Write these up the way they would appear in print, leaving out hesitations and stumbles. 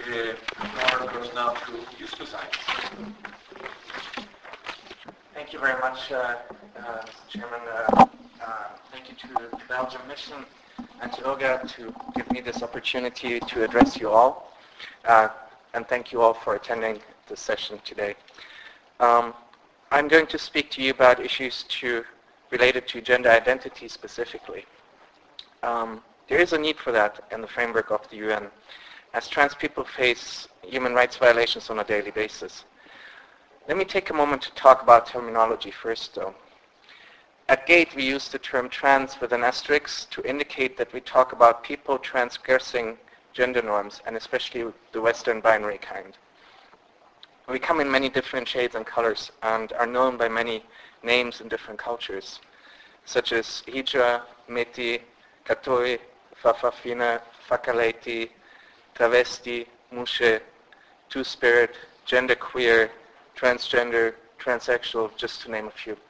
the floor goes now to Justus Eins. Thank you very much, Mr. Chairman. Thank you to the Belgium Mission and to Olga to give me this opportunity to address you all. And thank you all for attending this session today. I'm going to speak to you about issues related to gender identity specifically. There is a need for that in the framework of the UN, as trans people face human rights violations on a daily basis. Let me take a moment to talk about terminology first, though. At GATE, we use the term trans with an asterisk to indicate that we talk about people transgressing gender norms, and especially the Western binary kind. We come in many different shades and colors and are known by many names in different cultures, such as Hijra, Meti, Katoi, Fafafina, Fakaleiti, Travesti, Mushe, Two-Spirit, Genderqueer, Transgender, Transsexual, just to name a few.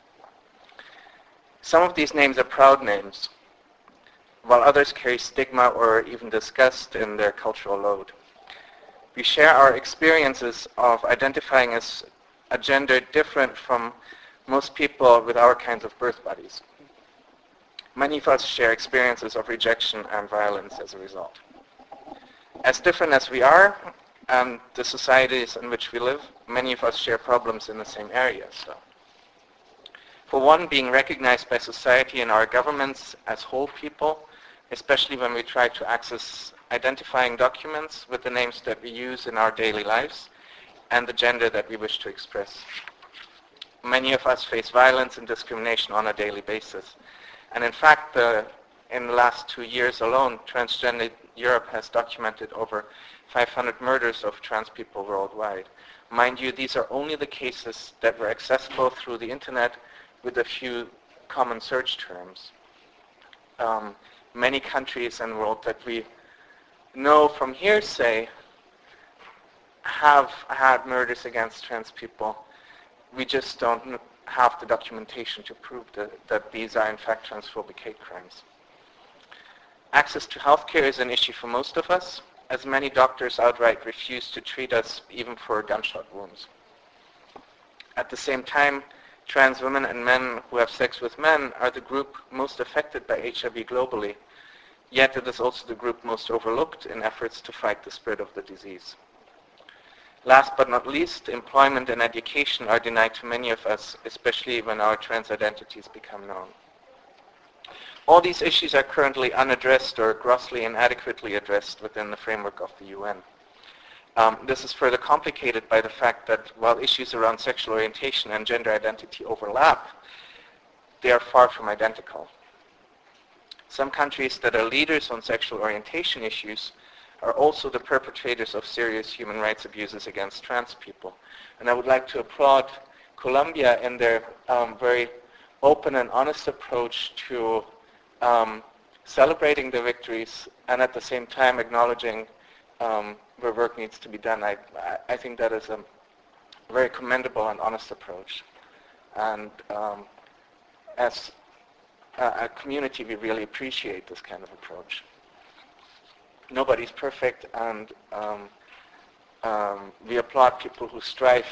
Some of these names are proud names, while others carry stigma or even disgust in their cultural load. We share our experiences of identifying as a gender different from most people with our kinds of birth bodies. Many of us share experiences of rejection and violence as a result. As different as we are, and the societies in which we live, many of us share problems in the same areas. So, for one, being recognized by society and our governments as whole people, especially when we try to access identifying documents with the names that we use in our daily lives and the gender that we wish to express. Many of us face violence and discrimination on a daily basis. And in fact, in the last 2 years alone, Transgender Europe has documented over 500 murders of trans people worldwide. Mind you, these are only the cases that were accessible through the internet with a few common search terms. Many countries in the world that we know from hearsay have had murders against trans people. We just don't have the documentation to prove that these are in fact transphobic hate crimes. Access to healthcare is an issue for most of us, as many doctors outright refuse to treat us even for gunshot wounds. At the same time, trans women and men who have sex with men are the group most affected by HIV globally, yet it is also the group most overlooked in efforts to fight the spread of the disease. Last but not least, employment and education are denied to many of us, especially when our trans identities become known. All these issues are currently unaddressed or grossly inadequately addressed within the framework of the UN. This is further complicated by the fact that while issues around sexual orientation and gender identity overlap, they are far from identical. Some countries that are leaders on sexual orientation issues are also the perpetrators of serious human rights abuses against trans people. And I would like to applaud Colombia in their very open and honest approach to celebrating the victories and at the same time acknowledging where work needs to be done. I think that is a very commendable and honest approach. And as a community, we really appreciate this kind of approach. Nobody's perfect, and we applaud people who strive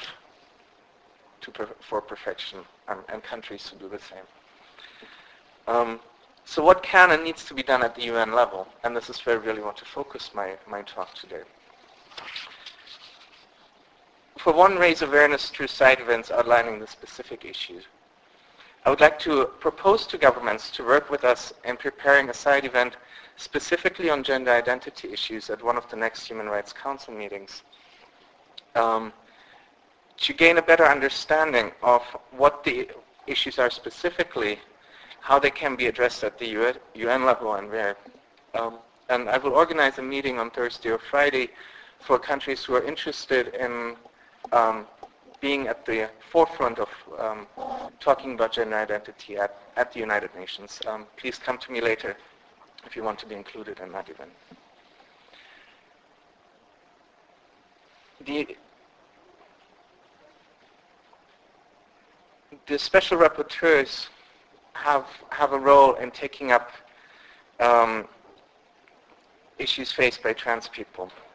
for perfection, and countries who do the same. So what can and needs to be done at the UN level? And this is where I really want to focus my talk today. For one, raise awareness through side events outlining the specific issues. I would like to propose to governments to work with us in preparing a side event specifically on gender identity issues at one of the next Human Rights Council meetings, to gain a better understanding of what the issues are specifically, how they can be addressed at the UN level, and where. And I will organize a meeting on Thursday or Friday for countries who are interested in being at the forefront of talking about gender identity at the United Nations. Please come to me later if you want to be included in that event. The special rapporteurs have a role in taking up issues faced by trans people.